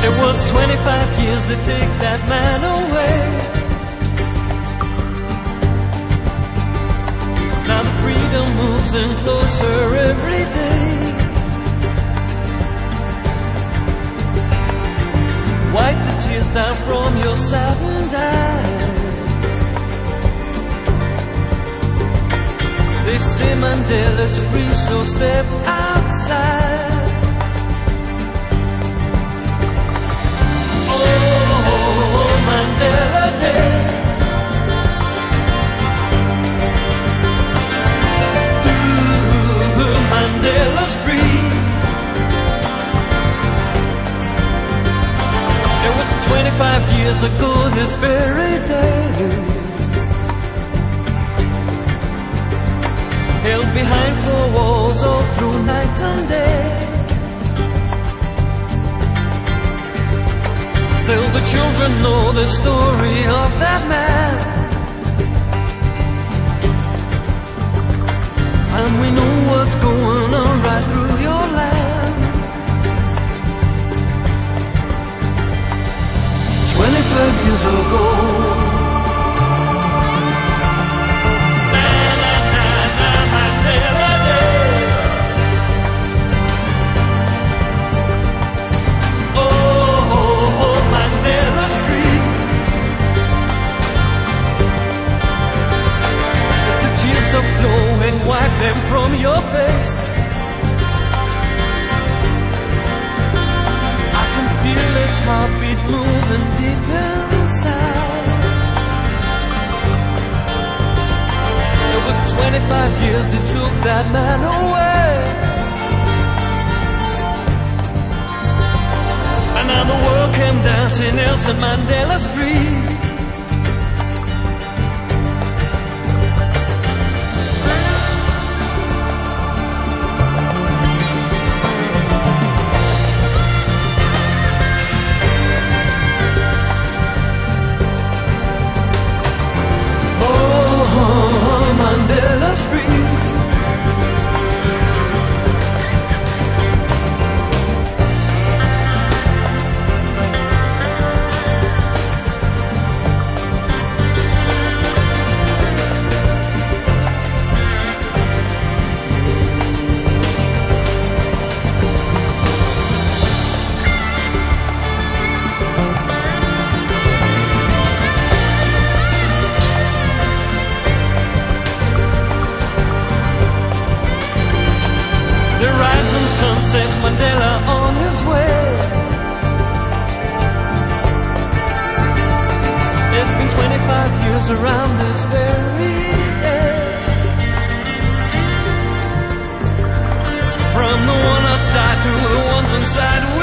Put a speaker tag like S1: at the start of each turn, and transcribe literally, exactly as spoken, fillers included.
S1: It was twenty-five years to take that man away. Now the freedom moves in closer every day. Wipe the tears down from your saddened eyes. They say Mandela's free, so step outside. Mandela Day. Ooh, Mandela's free. It was twenty-five years ago this very day. Held behind four walls all through night and day. Still the children know the story of that man, and we know what's going on right through your land. Twenty-five years ago, na na na na Mandela Day. Oh, Mandela's free. If the tears are flowing, wipe them from your face. I can feel his heartbeat moving deep inside. It was twenty-five years that took that man away. And now the world came dancing, Nelson Mandela's free. Oh, Mandela's free. The rising sun sets Mandela on his way. It's been twenty-five years around this very day. From the one outside to the ones inside.